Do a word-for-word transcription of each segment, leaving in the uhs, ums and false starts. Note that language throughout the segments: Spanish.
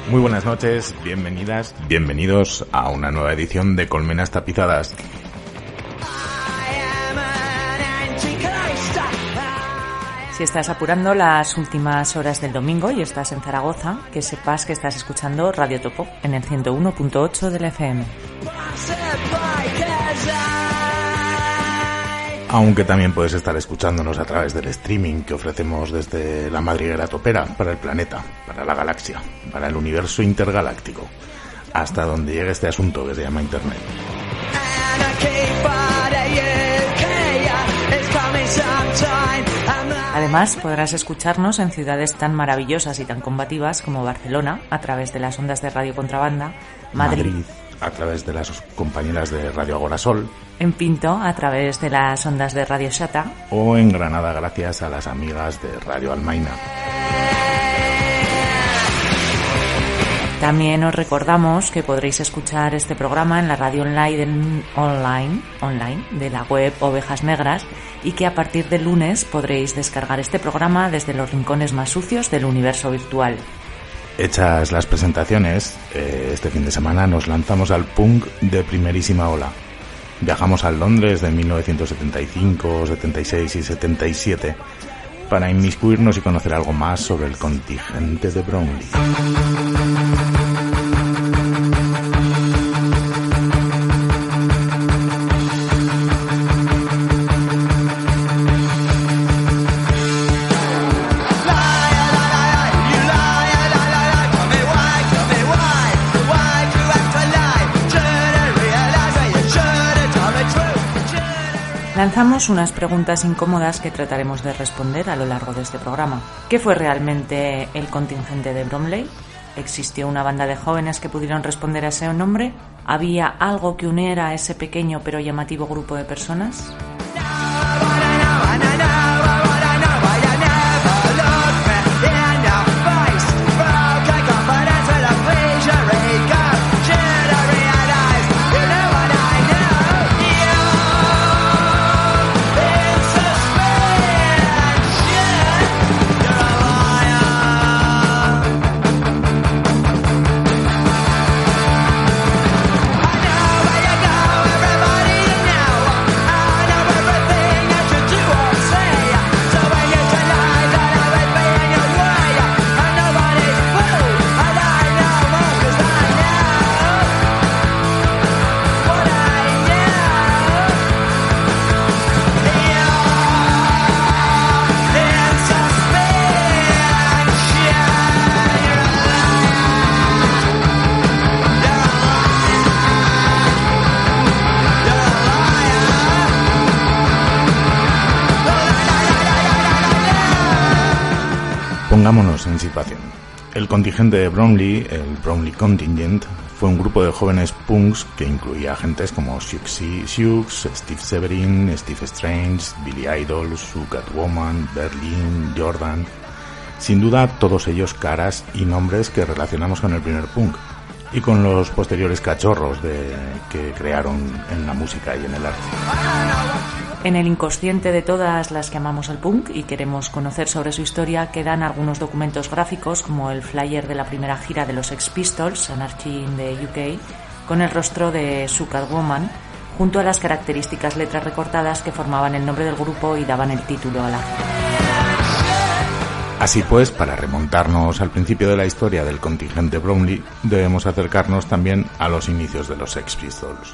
Muy buenas noches, bienvenidas, bienvenidos a una nueva edición de Colmenas Tapizadas. Si estás apurando las últimas horas del domingo y estás en Zaragoza, que sepas que estás escuchando Radio Topo en el ciento uno punto ocho de la F M. Aunque también puedes estar escuchándonos a través del streaming que ofrecemos desde la madriguera topera para el planeta, para la galaxia, para el universo intergaláctico, hasta donde llegue este asunto que se llama Internet. Además, podrás escucharnos en ciudades tan maravillosas y tan combativas como Barcelona, a través de las ondas de Radio Contrabanda, Madrid, Madrid a través de las compañeras de Radio Agorasol, en Pinto, a través de las ondas de Radio Shata, o en Granada gracias a las amigas de Radio Almaina. También os recordamos que podréis escuchar este programa en la radio online, online, online de la web Ovejas Negras y que a partir del lunes podréis descargar este programa desde los rincones más sucios del universo virtual. Hechas las presentaciones, eh, este fin de semana nos lanzamos al punk de primerísima ola. Viajamos a Londres de mil novecientos setenta y cinco, setenta y seis y setenta y siete para inmiscuirnos y conocer algo más sobre el contingente de Bromley. Lanzamos unas preguntas incómodas que trataremos de responder a lo largo de este programa. ¿Qué fue realmente el contingente de Bromley? ¿Existió una banda de jóvenes que pudieron responder a ese nombre? ¿Había algo que uniera a ese pequeño pero llamativo grupo de personas? Pongámonos en situación. El contingente de Bromley, el Bromley Contingent, fue un grupo de jóvenes punks que incluía agentes como Siouxsie Sioux, Steve Severin, Steve Strange, Billy Idol, Sue Catwoman, Berlin, Jordan. Sin duda, todos ellos caras y nombres que relacionamos con el primer punk y con los posteriores cachorros de, que crearon en la música y en el arte. En el inconsciente de todas las que amamos al punk y queremos conocer sobre su historia quedan algunos documentos gráficos como el flyer de la primera gira de los Sex Pistols, Anarchy in the U K, con el rostro de Sue Catwoman, junto a las características letras recortadas que formaban el nombre del grupo y daban el título a la gira. Así pues, para remontarnos al principio de la historia del contingente Bromley, debemos acercarnos también a los inicios de los Sex Pistols.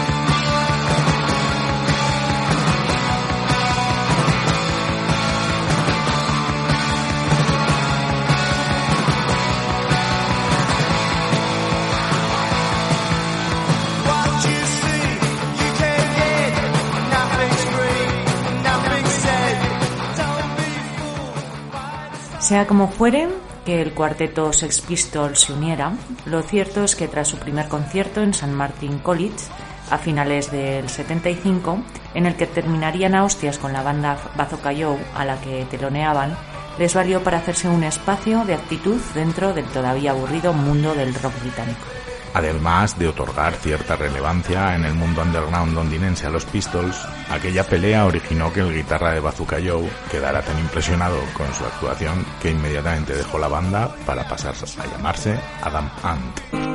Sea como fuere que el cuarteto Sex Pistols se uniera, lo cierto es que tras su primer concierto en Saint Martin College, a finales del setenta y cinco, en el que terminarían a hostias con la banda Bazooka Joe, a la que teloneaban, les valió para hacerse un espacio de actitud dentro del todavía aburrido mundo del rock británico. Además de otorgar cierta relevancia en el mundo underground londinense a los Pistols, aquella pelea originó que el guitarra de Bazooka Joe quedara tan impresionado con su actuación que inmediatamente dejó la banda para pasar a llamarse Adam Ant.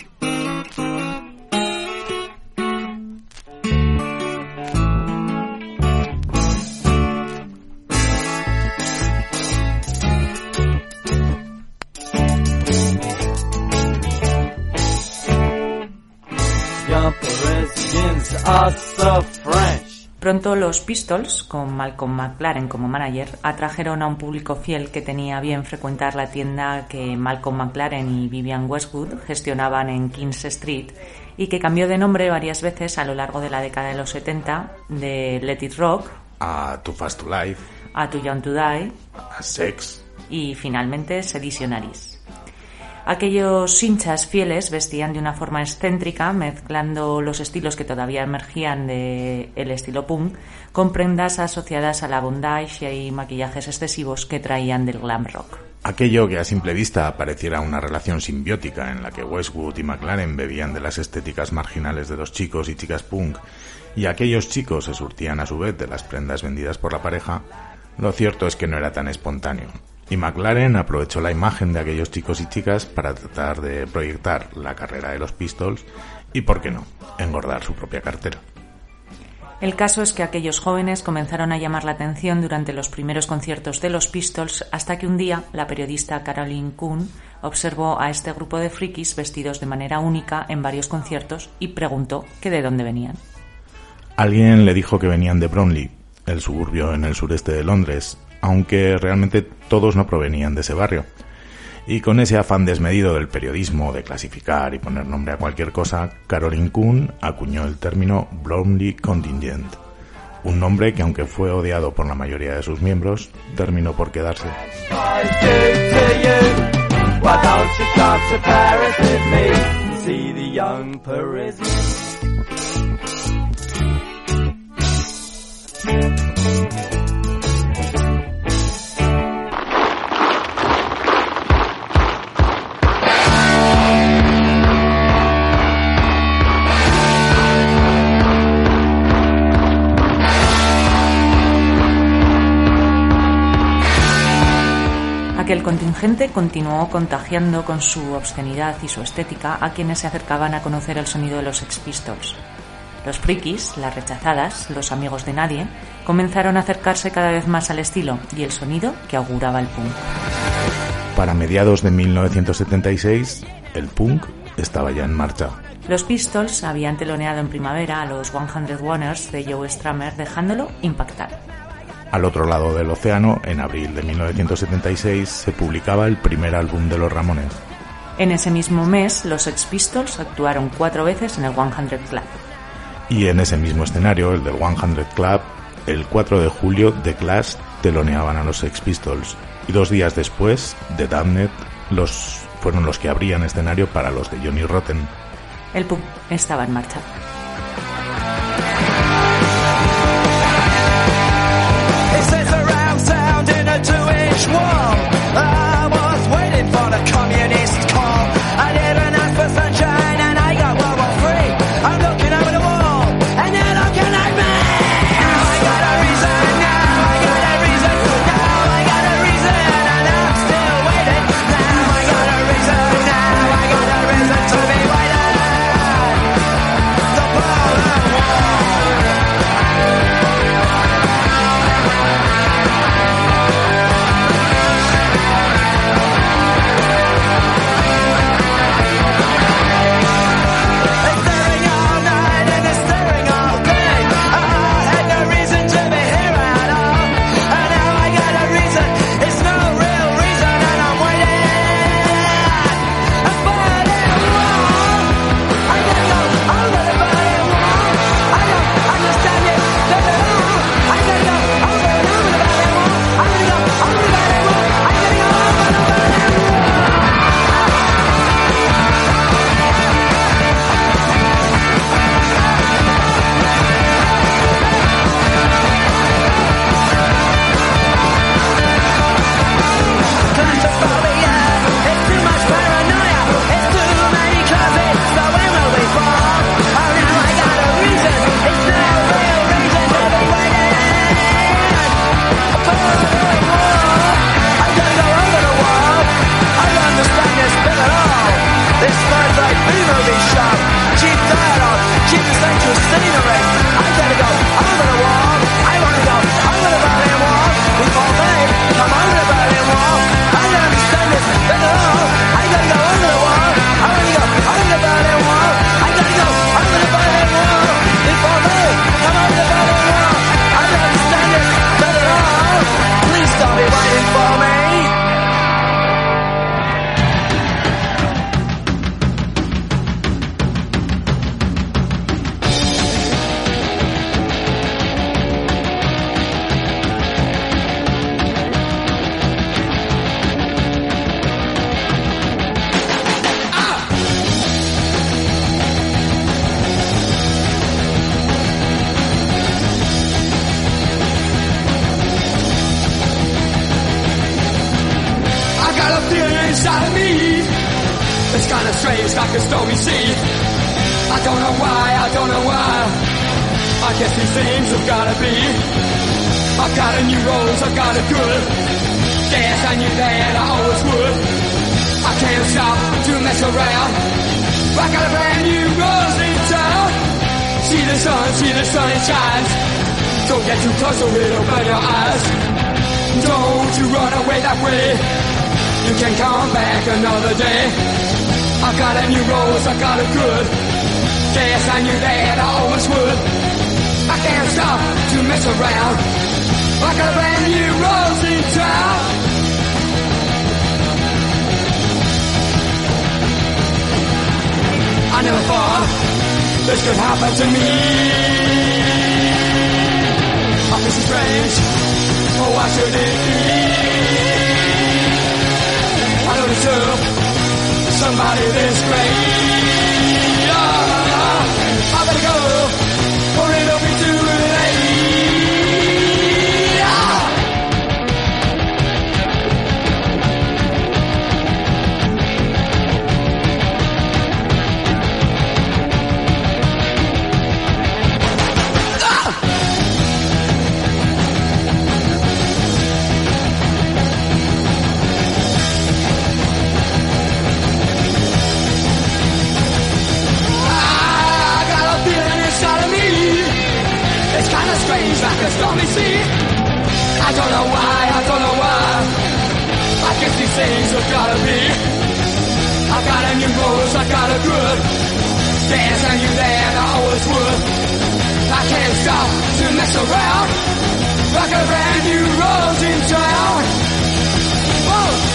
Pronto los Pistols, con Malcolm McLaren como manager, atrajeron a un público fiel que tenía bien frecuentar la tienda que Malcolm McLaren y Vivian Westwood gestionaban en Kings Street y que cambió de nombre varias veces a lo largo de la década de los setenta, de Let It Rock a Too Fast to Live, a Too Young to Die, a Sex y finalmente Seditionaries. Aquellos hinchas fieles vestían de una forma excéntrica, mezclando los estilos que todavía emergían del estilo punk con prendas asociadas a la bondage y maquillajes excesivos que traían del glam rock. Aquello que a simple vista pareciera una relación simbiótica en la que Westwood y McLaren bebían de las estéticas marginales de los chicos y chicas punk y aquellos chicos se surtían a su vez de las prendas vendidas por la pareja, lo cierto es que no era tan espontáneo. Y McLaren aprovechó la imagen de aquellos chicos y chicas para tratar de proyectar la carrera de los Pistols y, por qué no, engordar su propia cartera. El caso es que aquellos jóvenes comenzaron a llamar la atención durante los primeros conciertos de los Pistols hasta que un día la periodista Caroline Coon observó a este grupo de frikis vestidos de manera única en varios conciertos y preguntó que de dónde venían. Alguien le dijo que venían de Bromley, el suburbio en el sureste de Londres, aunque realmente todos no provenían de ese barrio. Y con ese afán desmedido del periodismo de clasificar y poner nombre a cualquier cosa, Caroline Coon acuñó el término Bromley Contingent, un nombre que, aunque fue odiado por la mayoría de sus miembros, terminó por quedarse. Aquel contingente continuó contagiando con su obscenidad y su estética a quienes se acercaban a conocer el sonido de los Sex Pistols. Los frikis, las rechazadas, los amigos de nadie, comenzaron a acercarse cada vez más al estilo y el sonido que auguraba el punk. Para mediados de mil novecientos setenta y seis, el punk estaba ya en marcha. Los Pistols habían teloneado en primavera a los cien Wonders de Joe Strummer, dejándolo impactar. Al otro lado del océano, en abril de mil novecientos setenta y seis, se publicaba el primer álbum de los Ramones. En ese mismo mes, los Sex Pistols actuaron cuatro veces en el cien Club. Y en ese mismo escenario, el del cien Club, el cuatro de julio, The Clash teloneaban a los Sex Pistols. Y dos días después, The Damned los, fueron los que abrían escenario para los de Johnny Rotten. El punk estaba en marcha. inside of me. It's kinda strange, like a stormy sea. I don't know why, I don't know why. I guess these things have gotta be. I've got a new rose, I've got a good. Yes, I knew that I always would. I can't stop to mess around. I got a brand new rose in town. See the sun, see the sun, it shines. Don't get too close or it'll burn your eyes. Don't you run away that way. You can come back another day. I got a new rose, I got a good. Yes, I knew that I always would. I can't stop to mess around. I got a brand new rose in town. I never thought this could happen to me. I feel so strange. Oh, why should it be? I don't deserve somebody this great. Oh, I better go, or it'll be too late. Strange like a stormy sea. I don't know why, I don't know why. I guess these things have gotta be. I got a new rose, I got a good. Yes, I knew that I always would. I can't stop to mess around. I got a brand new rose in town. Whoa.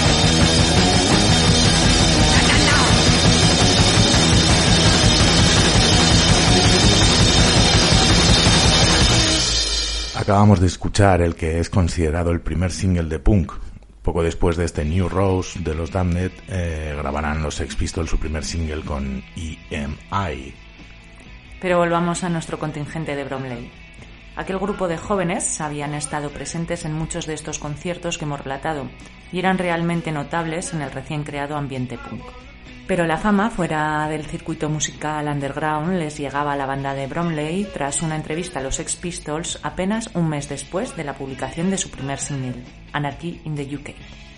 Acabamos de escuchar el que es considerado el primer single de punk. Poco después de este New Rose de los Damned, eh, grabarán los Sex Pistols su primer single con E M I. Pero volvamos a nuestro contingente de Bromley. Aquel grupo de jóvenes habían estado presentes en muchos de estos conciertos que hemos relatado y eran realmente notables en el recién creado ambiente punk. Pero la fama fuera del circuito musical underground les llegaba a la banda de Bromley tras una entrevista a los Sex Pistols apenas un mes después de la publicación de su primer single, Anarchy in the U K.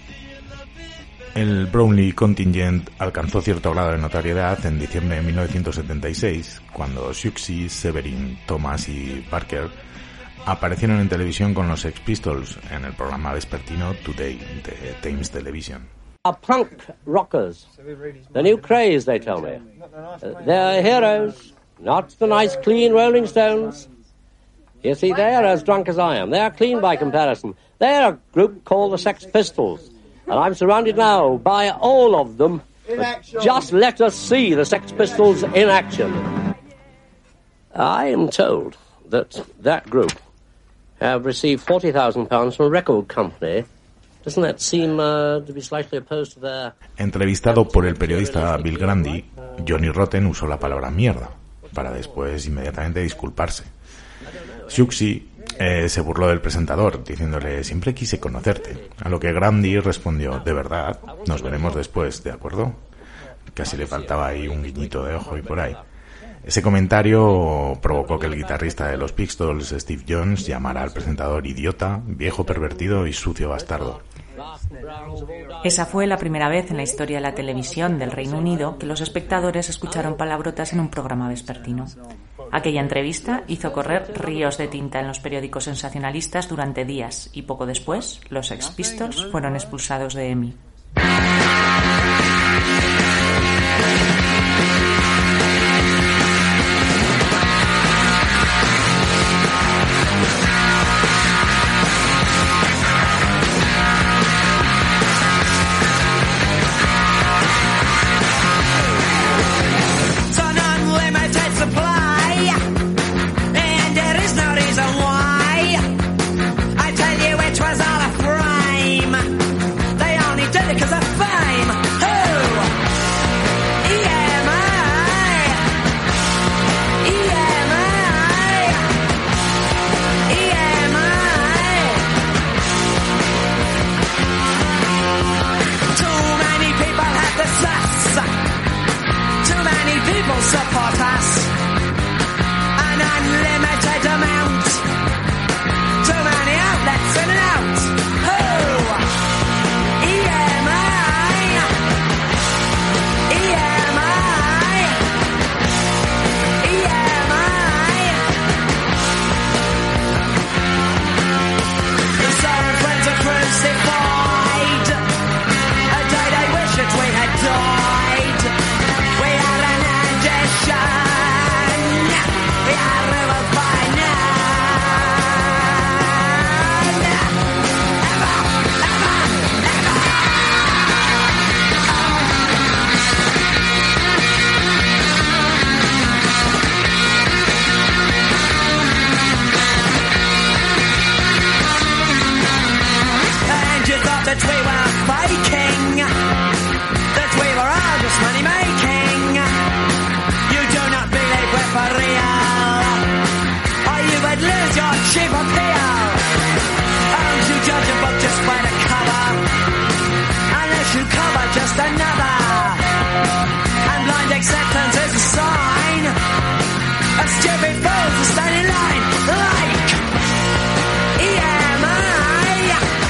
El Bromley Contingent alcanzó cierto grado de notoriedad en diciembre de mil novecientos setenta y seis, cuando Siouxsie, Severin, Thomas y Parker aparecieron en televisión con los Sex Pistols en el programa vespertino Today de Thames Television. Are punk rockers. The new craze, they tell me. Uh, they're heroes, not the nice, clean Rolling Stones. You see, they're as drunk as I am. They are clean by comparison. They're a group called the Sex Pistols. And I'm surrounded now by all of them. Just let us see the Sex Pistols in action. I am told that that group have received forty thousand pounds from a record company. Doesn't that seem uh, to be slightly opposed to their... Entrevistado por el periodista Bill Grundy, Johnny Rotten usó la palabra mierda, para después inmediatamente disculparse. Siouxsie eh, se burló del presentador, diciéndole siempre quise conocerte, a lo que Grundy respondió, de verdad, nos veremos después, ¿de acuerdo? Casi le faltaba ahí un guiñito de ojo y por ahí. Ese comentario provocó que el guitarrista de los Pistols, Steve Jones, llamara al presentador idiota, viejo pervertido y sucio bastardo. Esa fue la primera vez en la historia de la televisión del Reino Unido que los espectadores escucharon palabrotas en un programa vespertino. Aquella entrevista hizo correr ríos de tinta en los periódicos sensacionalistas durante días y poco después los Sex Pistols fueron expulsados de E M I. Cause I find that we were faking, that we were all just money making. You do not believe we're for real, or you would lose your cheap appeal. Aren't you judge a book just by the cover, unless you cover just another? And blind acceptance is a sign of stupid fools to stand in line like E M I.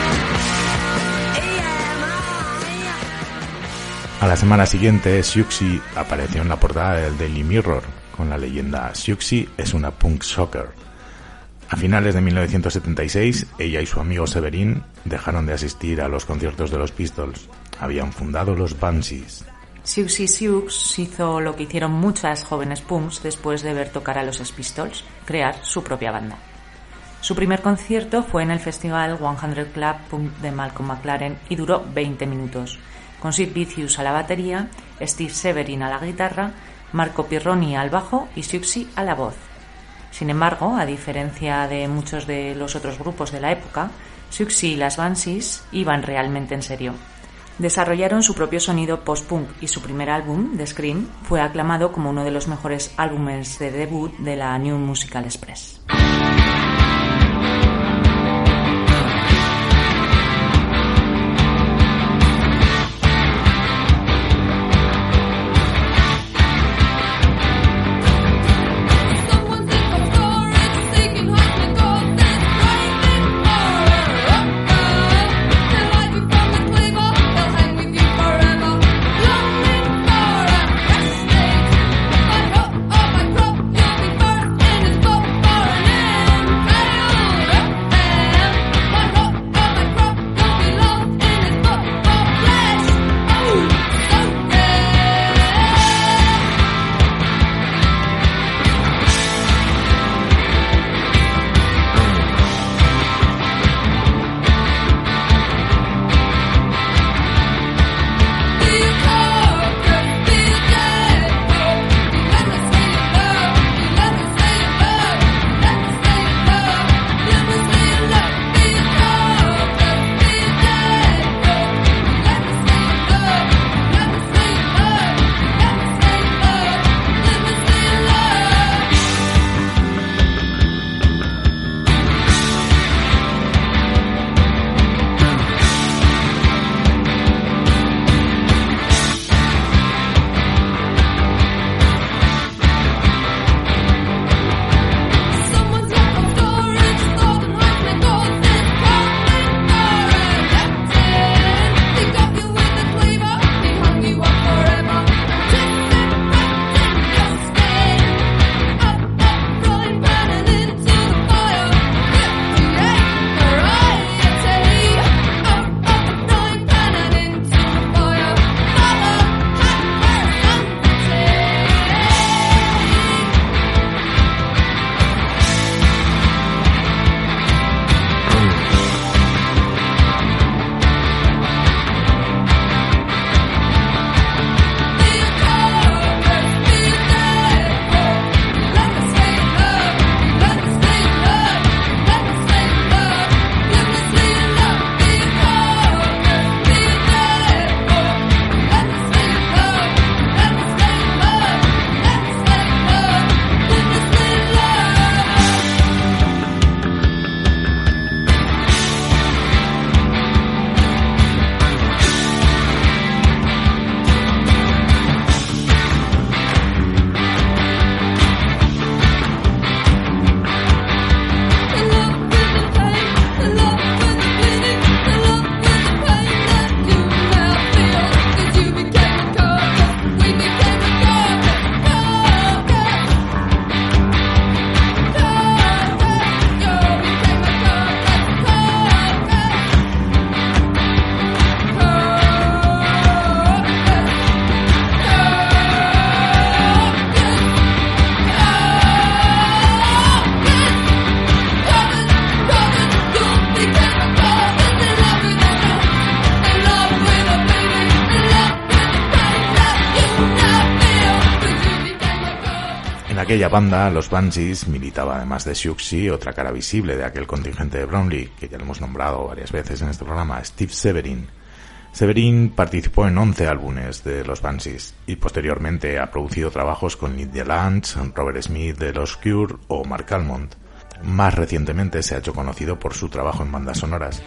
E M I. A la semana siguiente, Siouxsie apareció en la portada del Daily Mirror con la leyenda Siouxsie es una punk shocker. A finales de mil novecientos setenta y seis, ella y su amigo Severin dejaron de asistir a los conciertos de los Pistols. Habían fundado los Banshees. Siouxsie Sioux hizo lo que hicieron muchas jóvenes punks después de ver tocar a los Sex Pistols, crear su propia banda. Su primer concierto fue en el festival cien Club Punk de Malcolm McLaren y duró veinte minutos, con Sid Vicious a la batería, Steve Severin a la guitarra, Marco Pirroni al bajo y Siouxsie a la voz. Sin embargo, a diferencia de muchos de los otros grupos de la época, Siouxsie y las Banshees iban realmente en serio. Desarrollaron su propio sonido post-punk y su primer álbum, The Scream, fue aclamado como uno de los mejores álbumes de debut de la New Musical Express. Oh, my God, you'll be first in his book for an end. aquella banda, los Banshees, militaba además de Siouxsie otra cara visible de aquel contingente de Bromley, que ya lo hemos nombrado varias veces en este programa, Steve Severin. Severin participó en once álbumes de los Banshees y posteriormente ha producido trabajos con Lydia Lunch, Robert Smith de los Cure o Mark Almond. Más recientemente se ha hecho conocido por su trabajo en bandas sonoras.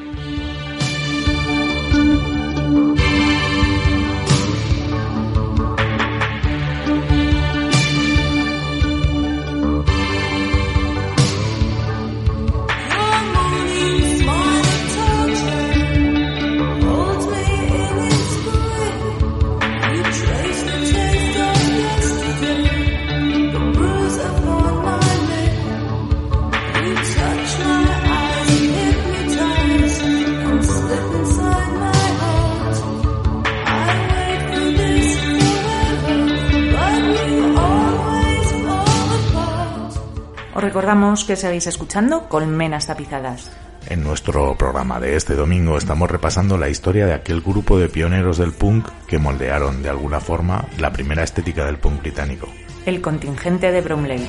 Recordamos que seguís escuchando Colmenas Tapizadas. En nuestro programa de este domingo estamos repasando la historia de aquel grupo de pioneros del punk que moldearon de alguna forma la primera estética del punk británico. El contingente de Bromley.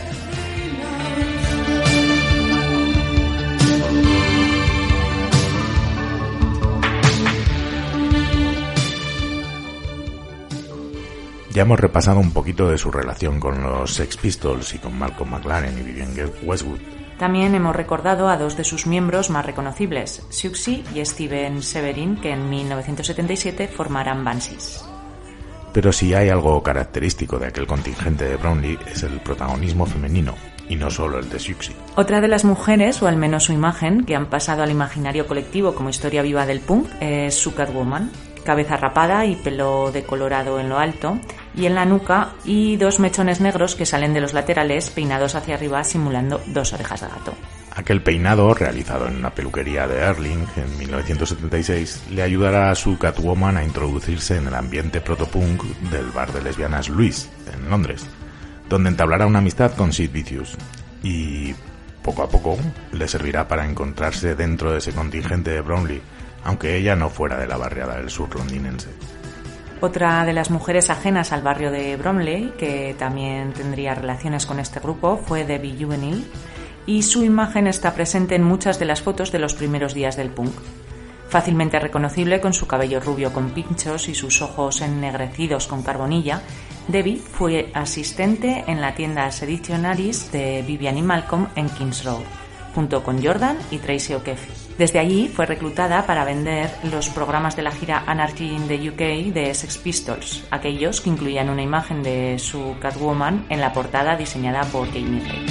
Ya hemos repasado un poquito de su relación con los Sex Pistols y con Malcolm McLaren y Vivienne Westwood. También hemos recordado a dos de sus miembros más reconocibles, Siouxsie y Steven Severin, que en mil novecientos setenta y siete formarán Banshees. Pero si hay algo característico de aquel contingente de Bromley es el protagonismo femenino, y no solo el de Siouxsie. Otra de las mujeres, o al menos su imagen, que han pasado al imaginario colectivo como historia viva del punk, es su Catwoman. Cabeza rapada y pelo decolorado en lo alto y en la nuca, y dos mechones negros que salen de los laterales peinados hacia arriba simulando dos orejas de gato. Aquel peinado, realizado en una peluquería de Erling en mil novecientos setenta y seis, le ayudará a su Catwoman a introducirse en el ambiente protopunk del bar de lesbianas Louis, en Londres, donde entablará una amistad con Sid Vicious y poco a poco le servirá para encontrarse dentro de ese contingente de Bromley, aunque ella no fuera de la barriada del sur londinense. Otra de las mujeres ajenas al barrio de Bromley, que también tendría relaciones con este grupo, fue Debbie Juvenile, y su imagen está presente en muchas de las fotos de los primeros días del punk. Fácilmente reconocible con su cabello rubio con pinchos y sus ojos ennegrecidos con carbonilla, Debbie fue asistente en la tienda Seditionaries de Vivian y Malcolm en Kings Road, junto con Jordan y Tracy O'Keefe. Desde allí fue reclutada para vender los programas de la gira Anarchy in the U K de Sex Pistols, aquellos que incluían una imagen de su Catwoman en la portada diseñada por Jamie Ray.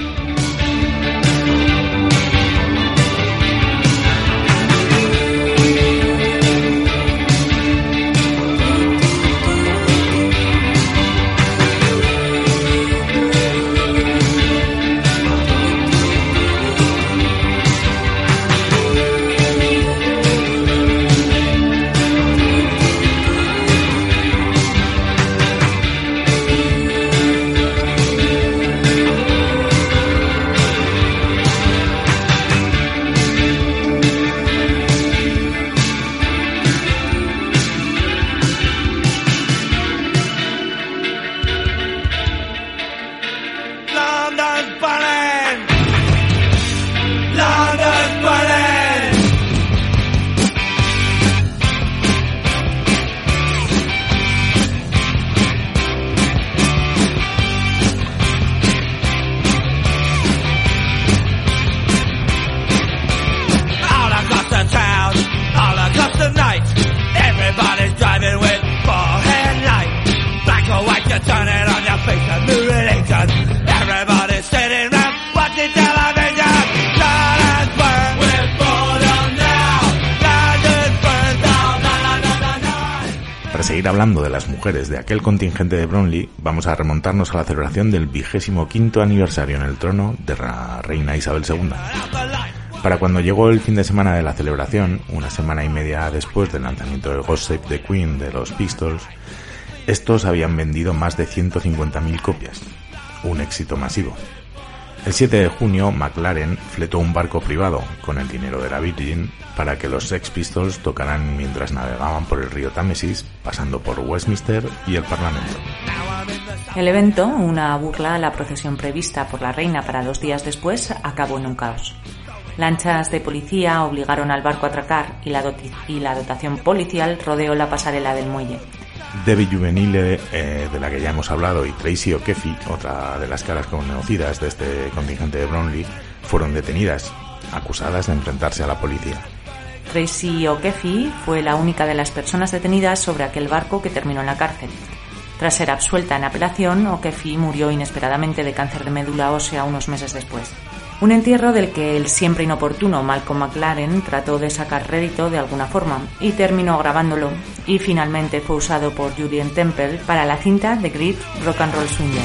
Hablando de las mujeres de aquel contingente de Bromley, vamos a remontarnos a la celebración del vigésimo quinto aniversario en el trono de la reina Isabel segunda. Para cuando llegó el fin de semana de la celebración, una semana y media después del lanzamiento del God Save the Queen de los Pistols, estos habían vendido más de ciento cincuenta mil copias, un éxito masivo. El siete de junio, McLaren fletó un barco privado con el dinero de la Virgin para que los Sex Pistols tocaran mientras navegaban por el río Támesis, pasando por Westminster y el Parlamento. El evento, una burla a la procesión prevista por la reina para dos días después, acabó en un caos. Lanchas de policía obligaron al barco a atracar y la, doti- y la dotación policial rodeó la pasarela del muelle. Debbie Juvenile, eh, de la que ya hemos hablado, y Tracy O'Keefe, otra de las caras conocidas de este contingente de Brownlee, fueron detenidas, acusadas de enfrentarse a la policía. Tracy O'Keefe fue la única de las personas detenidas sobre aquel barco que terminó en la cárcel. Tras ser absuelta en apelación, O'Keefe murió inesperadamente de cáncer de médula ósea unos meses después. Un entierro del que el siempre inoportuno Malcolm McLaren trató de sacar rédito de alguna forma y terminó grabándolo, y finalmente fue usado por Julien Temple para la cinta The Great Rock and Roll Swindle.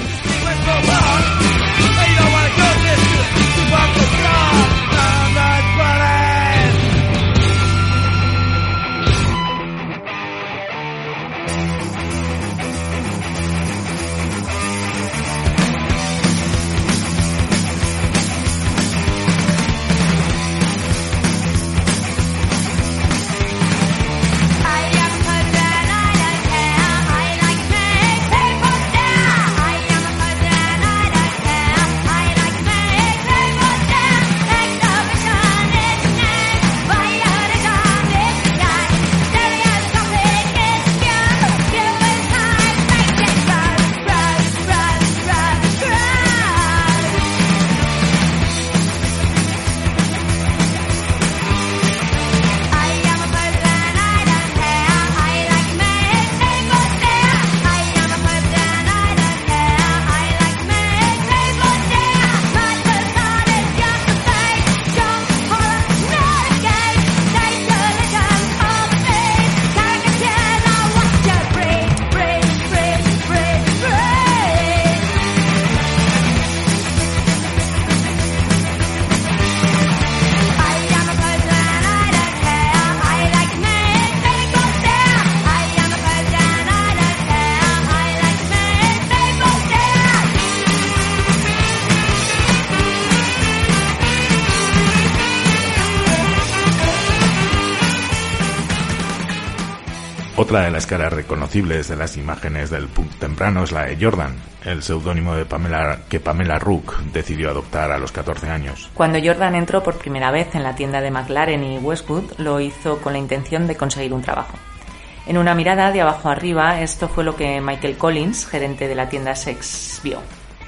Otra de las caras reconocibles de las imágenes del punk temprano es la de Jordan, el seudónimo de Pamela que Pamela Rook decidió adoptar a los catorce años. Cuando Jordan entró por primera vez en la tienda de McLaren y Westwood, lo hizo con la intención de conseguir un trabajo. En una mirada de abajo arriba, esto fue lo que Michael Collins, gerente de la tienda Sex, vio.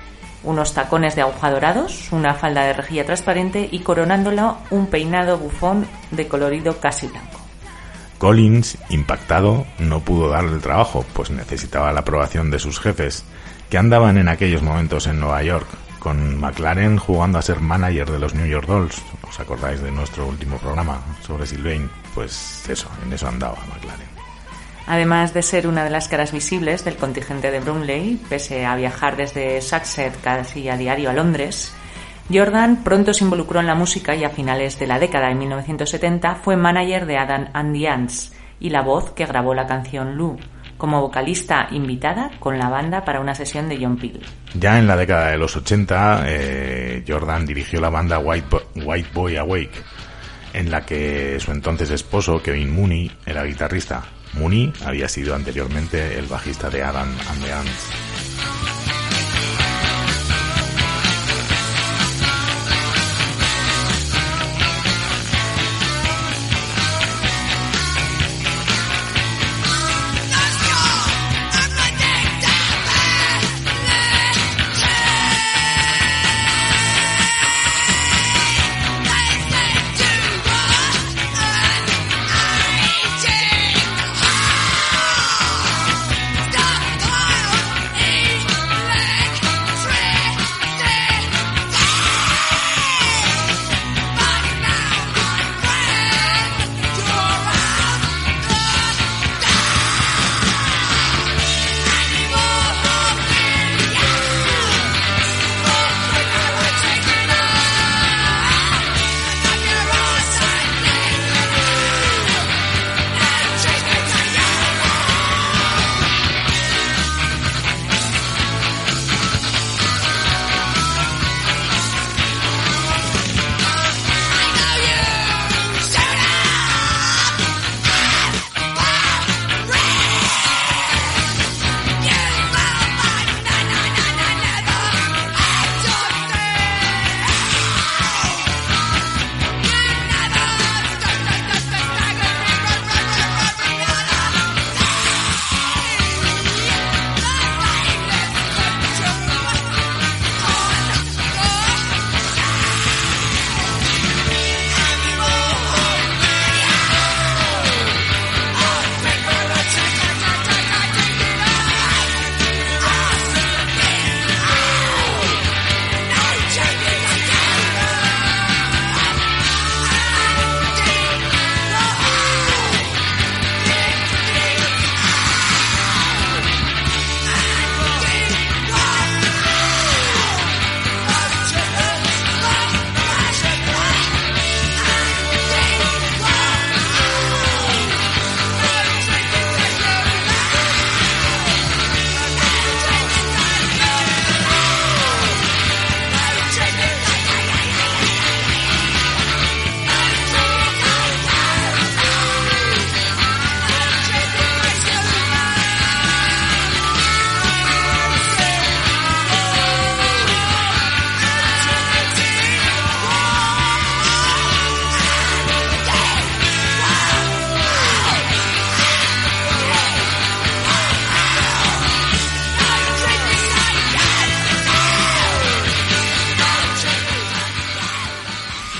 Unos tacones de aguja dorados, una falda de rejilla transparente y coronándolo un peinado bufón de colorido casi blanco. Collins, impactado, no pudo darle el trabajo, pues necesitaba la aprobación de sus jefes, que andaban en aquellos momentos en Nueva York, con McLaren jugando a ser manager de los New York Dolls. ¿Os acordáis de nuestro último programa sobre Sylvain? Pues eso, en eso andaba McLaren. Además de ser una de las caras visibles del contingente de Brownlee, pese a viajar desde Sussex casi a diario a Londres, Jordan pronto se involucró en la música y a finales de la década de mil novecientos setenta fue manager de Adam and the Ants y la voz que grabó la canción Lou, como vocalista invitada con la banda para una sesión de John Peel. Ya en la década de los ochenta, eh, Jordan dirigió la banda White, Bo- White Boy Awake, en la que su entonces esposo, Kevin Mooney, era guitarrista. Mooney había sido anteriormente el bajista de Adam and the Ants. Stop!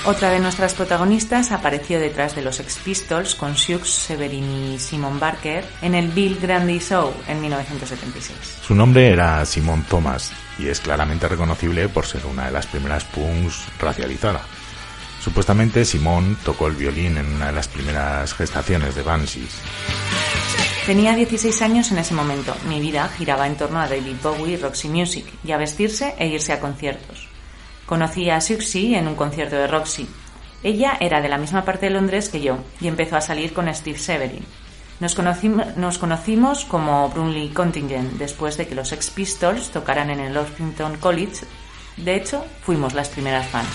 Otra de nuestras protagonistas apareció detrás de los Sex Pistols con Hugh Severin y Simon Barker en el Bill Grandi Show en mil novecientos setenta y seis. Su nombre era Simone Thomas y es claramente reconocible por ser una de las primeras punks racializada. Supuestamente Simone tocó el violín en una de las primeras gestaciones de Banshees. Tenía dieciséis años en ese momento. Mi vida giraba en torno a David Bowie y Roxy Music y a vestirse e irse a conciertos. Conocí a Siouxsie en un concierto de Roxy. Ella era de la misma parte de Londres que yo y empezó a salir con Steve Severin. Nos conocimos, nos conocimos como Bromley Contingent después de que los Sex Pistols tocaran en el Orpington College. De hecho, fuimos las primeras fans.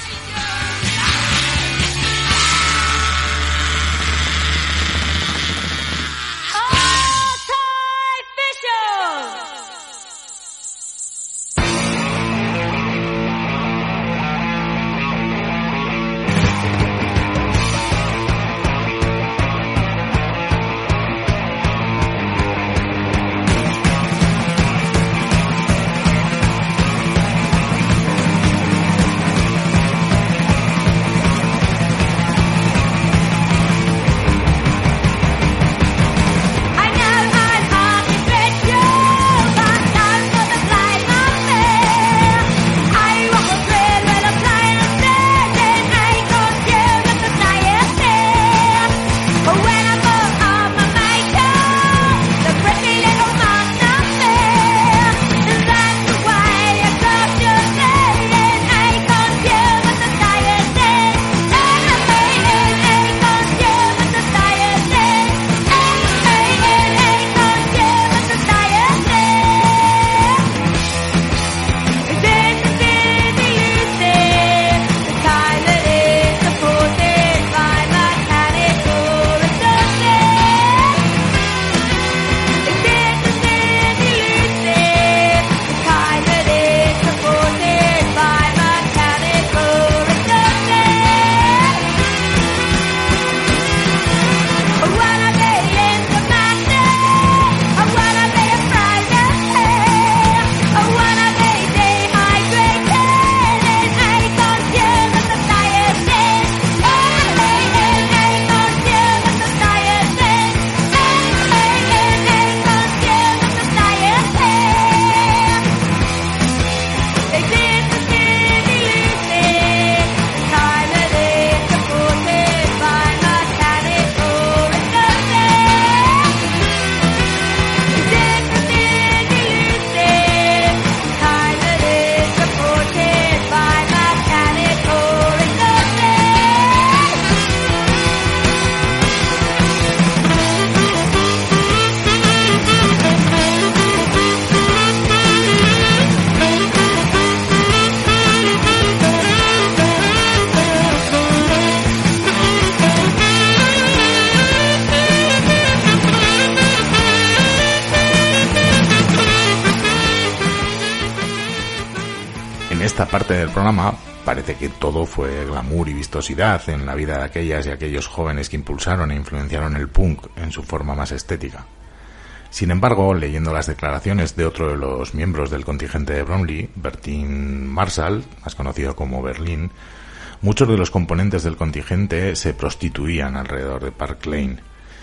esta parte del programa parece que todo fue glamour y vistosidad en la vida de aquellas y aquellos jóvenes que impulsaron e influenciaron el punk en su forma más estética. Sin embargo, leyendo las declaraciones de otro de los miembros del contingente de Bromley, Bertin Marshall, más conocido como Berlín, muchos de los componentes del contingente se prostituían alrededor de Park Lane.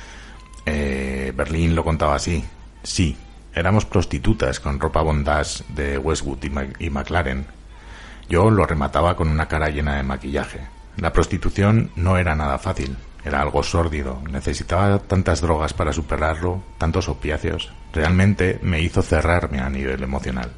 Eh, Berlín lo contaba así: sí, éramos prostitutas con ropa bondage de Westwood y, Mac- y McLaren. Yo lo remataba con una cara llena de maquillaje. La prostitución no era nada fácil, era algo sórdido, necesitaba tantas drogas para superarlo, tantos opiáceos. Realmente me hizo cerrarme a nivel emocional.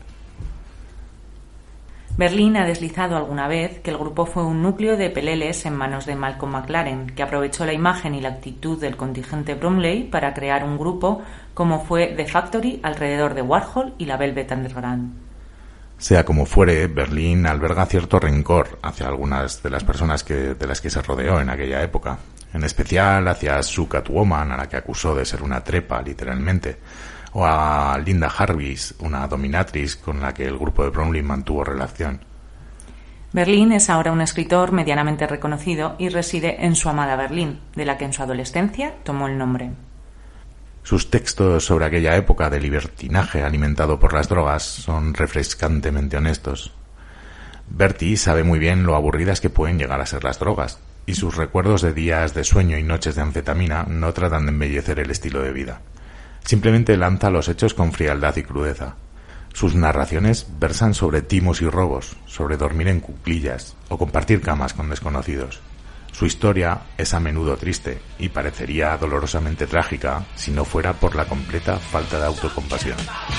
Berlín ha deslizado alguna vez que el grupo fue un núcleo de peleles en manos de Malcolm McLaren, que aprovechó la imagen y la actitud del contingente Bromley para crear un grupo como fue The Factory alrededor de Warhol y la Velvet Underground. Sea como fuere, Berlín alberga cierto rencor hacia algunas de las personas que, de las que se rodeó en aquella época, en especial hacia su Catwoman, a la que acusó de ser una trepa, literalmente, o a Linda Jarvis, una dominatrix con la que el grupo de Bromley mantuvo relación. Berlín es ahora un escritor medianamente reconocido y reside en su amada Berlín, de la que en su adolescencia tomó el nombre. Sus textos sobre aquella época de libertinaje alimentado por las drogas son refrescantemente honestos. Bertie sabe muy bien lo aburridas que pueden llegar a ser las drogas, y sus recuerdos de días de sueño y noches de anfetamina no tratan de embellecer el estilo de vida. Simplemente lanza los hechos con frialdad y crudeza. Sus narraciones versan sobre timos y robos, sobre dormir en cuclillas o compartir camas con desconocidos. Su historia es a menudo triste y parecería dolorosamente trágica si no fuera por la completa falta de autocompasión.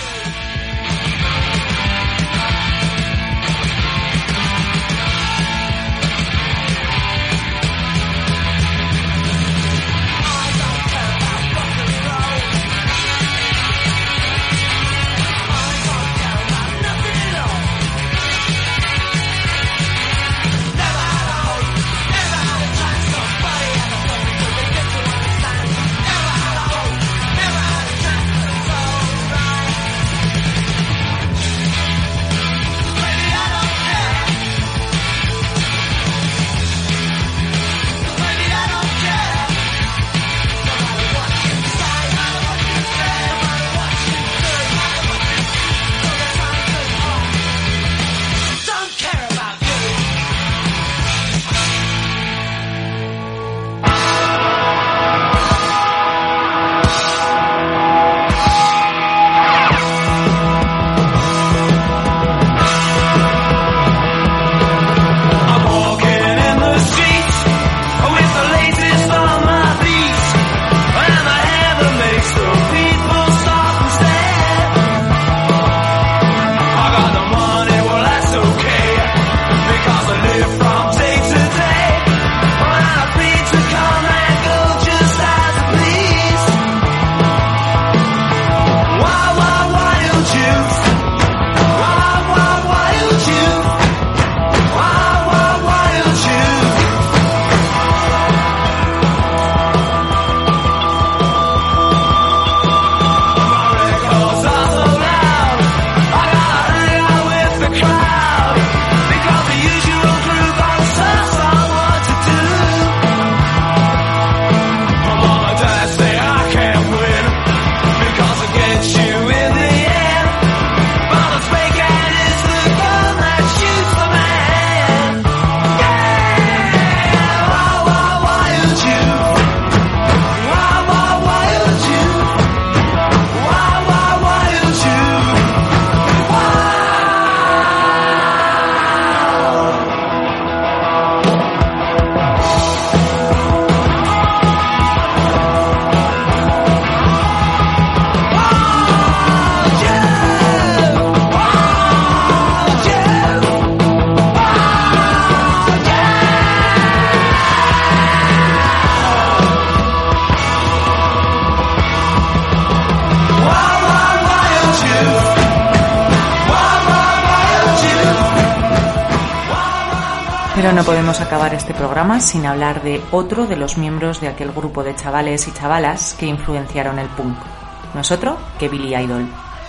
Pero no podemos acabar este programa sin hablar de otro de los miembros de aquel grupo de chavales y chavalas que influenciaron el punk. No es otro que Billy Idol.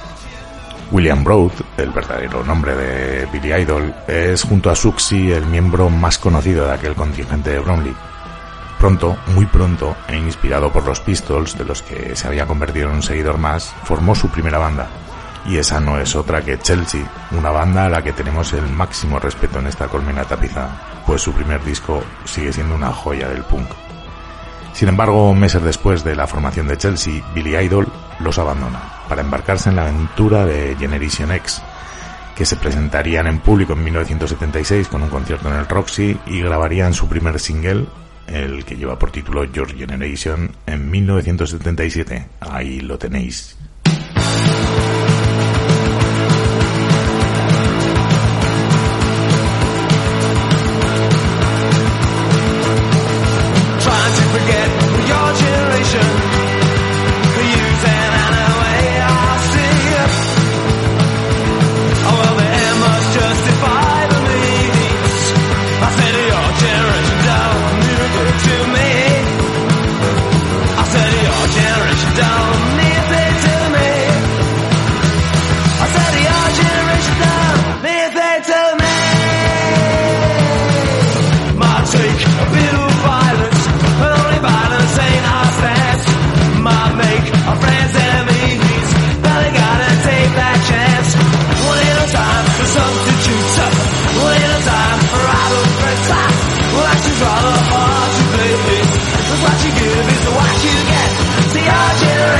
William Broad, el verdadero nombre de Billy Idol, es junto a Siouxsie el miembro más conocido de aquel contingente de Bromley. Pronto, muy pronto, e inspirado por los Pistols, de los que se había convertido en un seguidor más, formó su primera banda. Y esa no es otra que Chelsea, una banda a la que tenemos el máximo respeto en esta colmena tapizada, pues su primer disco sigue siendo una joya del punk. Sin embargo, meses después de la formación de Chelsea, Billy Idol los abandona para embarcarse en la aventura de Generation X, que se presentarían en público en mil novecientos setenta y seis con un concierto en el Roxy y grabarían su primer single, el que lleva por título Your Generation, en mil novecientos setenta y siete. Ahí lo tenéis.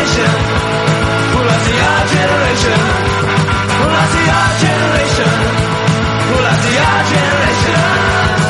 generation. Well, I see our generation. Well, I see our generation. Well, I see our generation.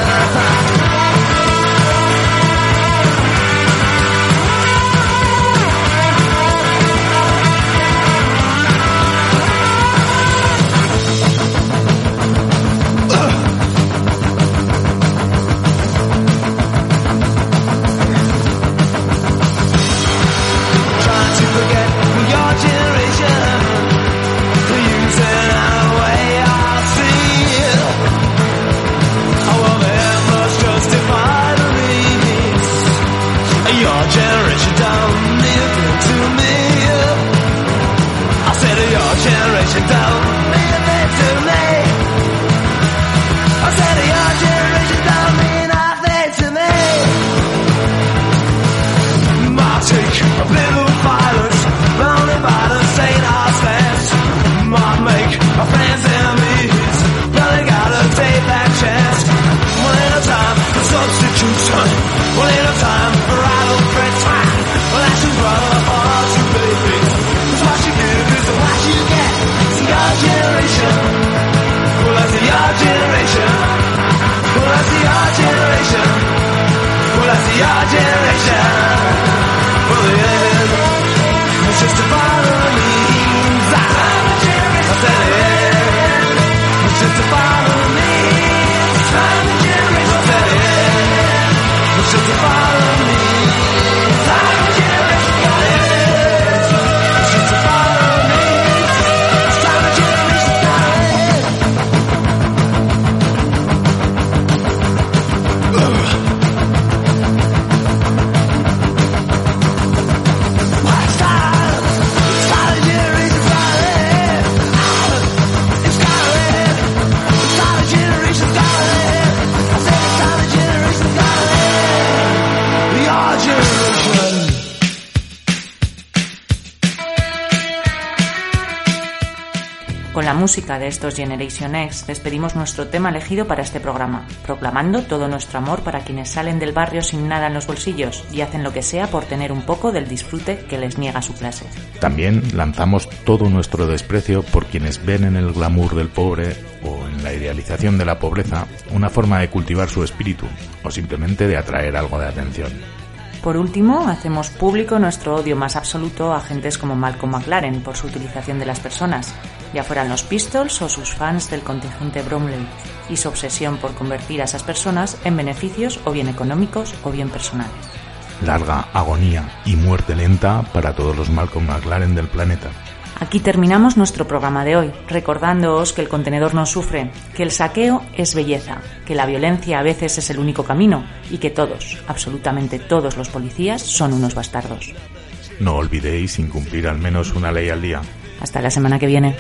Con la música de estos Generation X despedimos nuestro tema elegido para este programa, proclamando todo nuestro amor para quienes salen del barrio sin nada en los bolsillos y hacen lo que sea por tener un poco del disfrute que les niega su clase. También lanzamos todo nuestro desprecio por quienes ven en el glamour del pobre o en la idealización de la pobreza una forma de cultivar su espíritu o simplemente de atraer algo de atención. Por último, hacemos público nuestro odio más absoluto a agentes como Malcolm McLaren por su utilización de las personas, ya fueran los Pistols o sus fans del contingente Bromley, y su obsesión por convertir a esas personas en beneficios o bien económicos o bien personales. Larga agonía y muerte lenta para todos los Malcolm McLaren del planeta. Aquí terminamos nuestro programa de hoy, recordándoos que el contenedor no sufre, que el saqueo es belleza, que la violencia a veces es el único camino y que todos, absolutamente todos los policías son unos bastardos. No olvidéis incumplir al menos una ley al día. Hasta la semana que viene.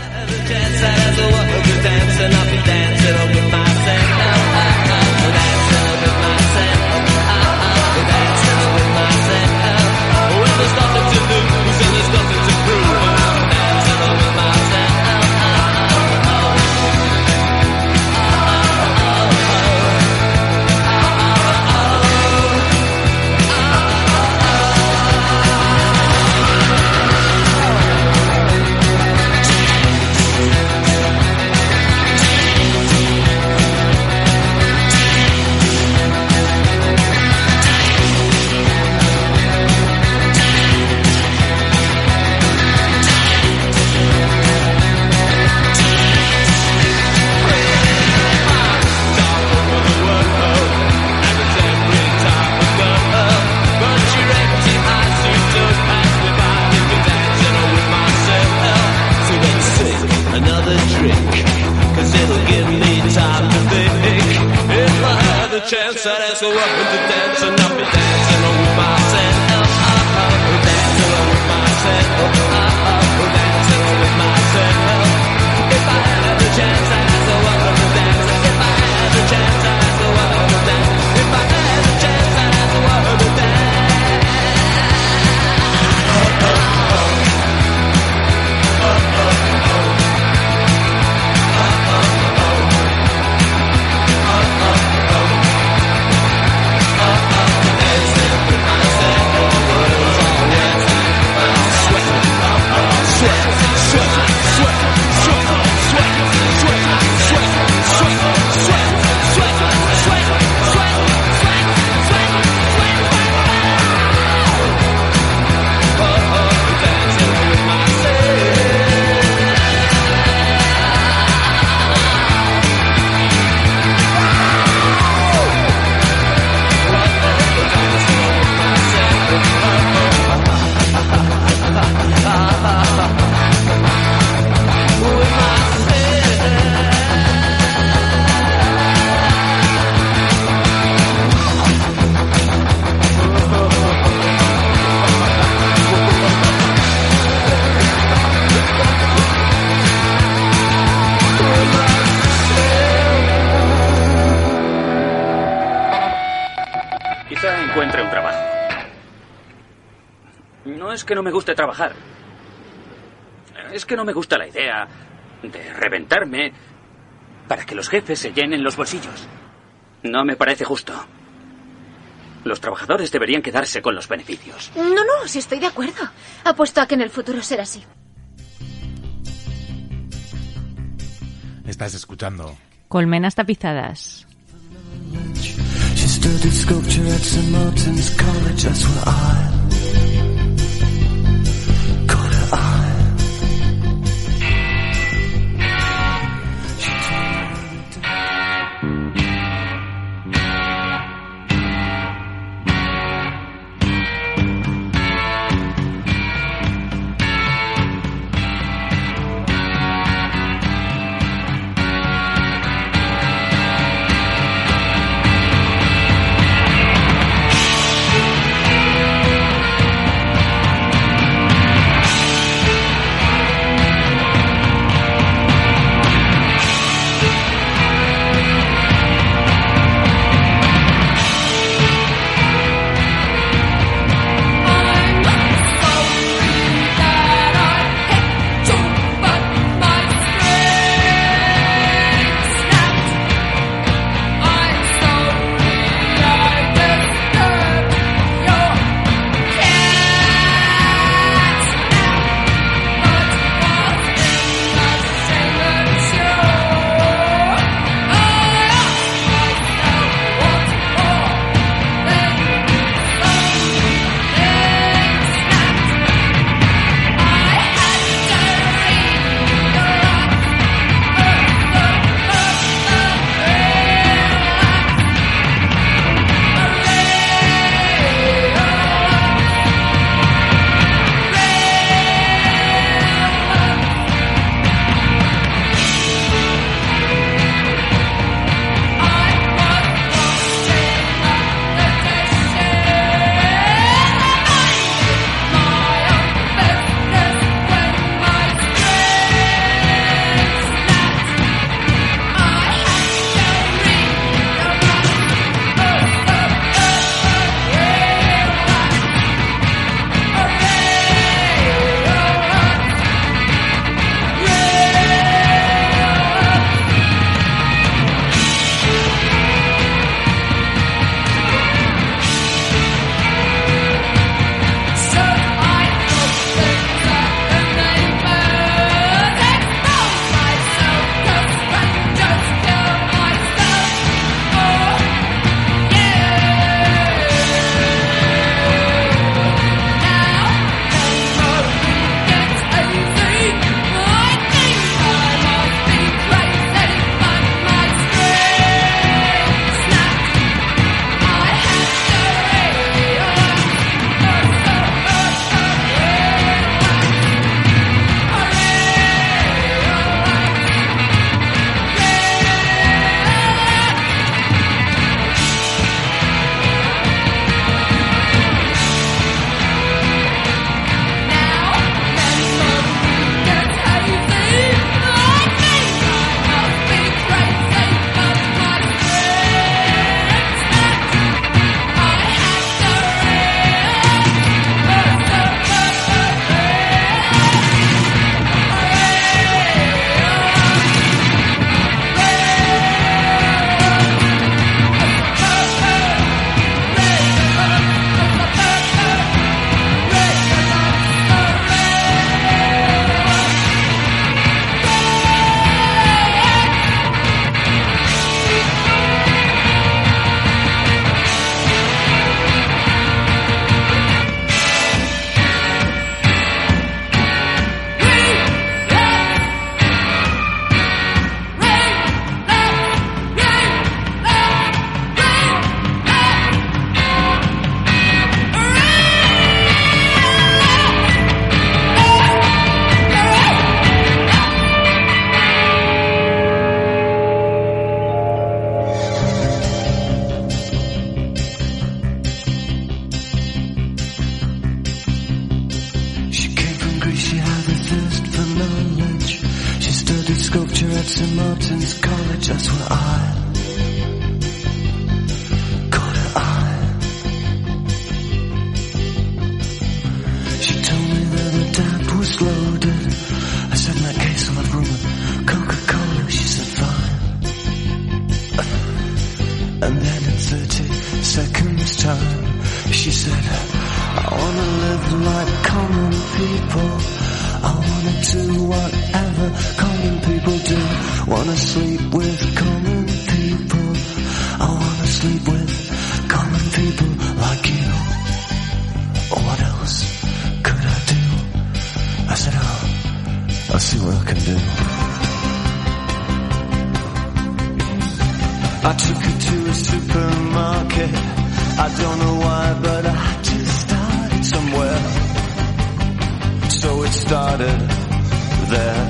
Chance that I go up and dance and I'll be dancing with myself. Dancing with myself. Dancing with myself. If I had the chance, I'd go up and dance. If I had the chance, I'd go up and dance. If I had the chance, I'd go up and dance. encuentre un trabajo. No es que no me guste trabajar. Es que no me gusta la idea de reventarme para que los jefes se llenen los bolsillos. No me parece justo. Los trabajadores deberían quedarse con los beneficios. No, no, sí estoy de acuerdo. Apuesto a que en el futuro será así. Estás escuchando Colmenas tapizadas. She studied sculpture at Saint Martin's College. That's where I caught her eye. She told me at Saint Martin's College, that's where I caught her eye. She told me that her dad was loaded. I said, in that case I'll have room with Coca-Cola. She said, fine. And then in thirty seconds time, she said, I wanna live like common people. I wanna do whatever common people do. Wanna sleep with common people. I wanna sleep with common people like you. What else could I do? I said, oh, I'll see what I can do. I took her to a supermarket. I don't know why, but I had to start it somewhere. So it started there.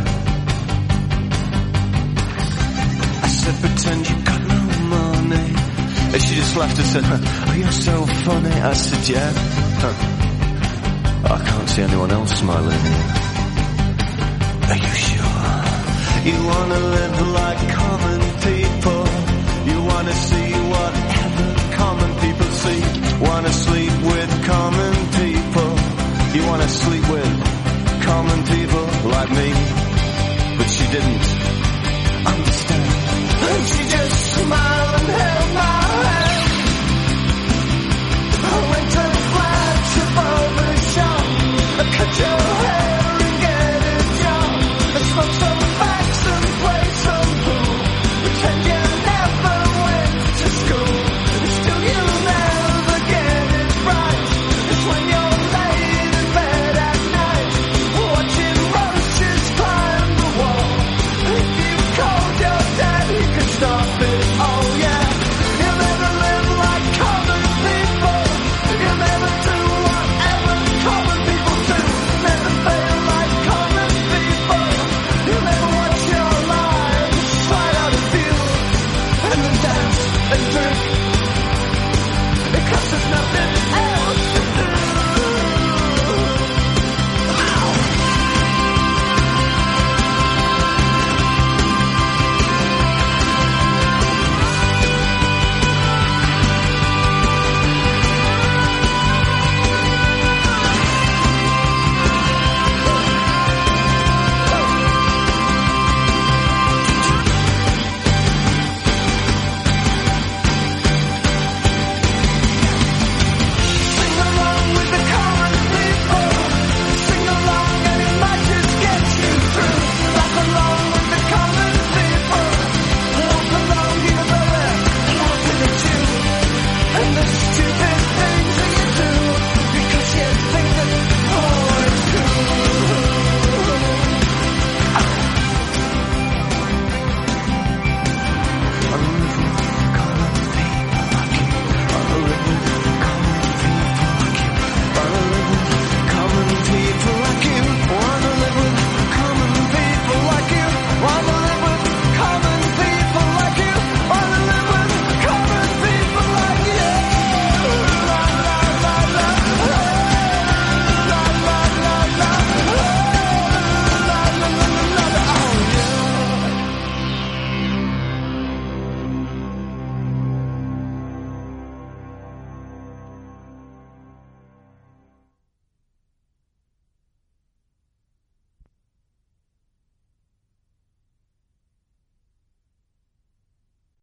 I said, pretend you got no money. And she just laughed and said, oh, you're so funny. I said, yeah. Huh. I can't see anyone else smiling here. Are you sure? You wanna live like common people. You wanna see whatever common people see. Wanna sleep with common people. You wanna sleep with common people like me. But she didn't understand. And she just smiled and held my hand. I went to the flagship of the shop. I cut your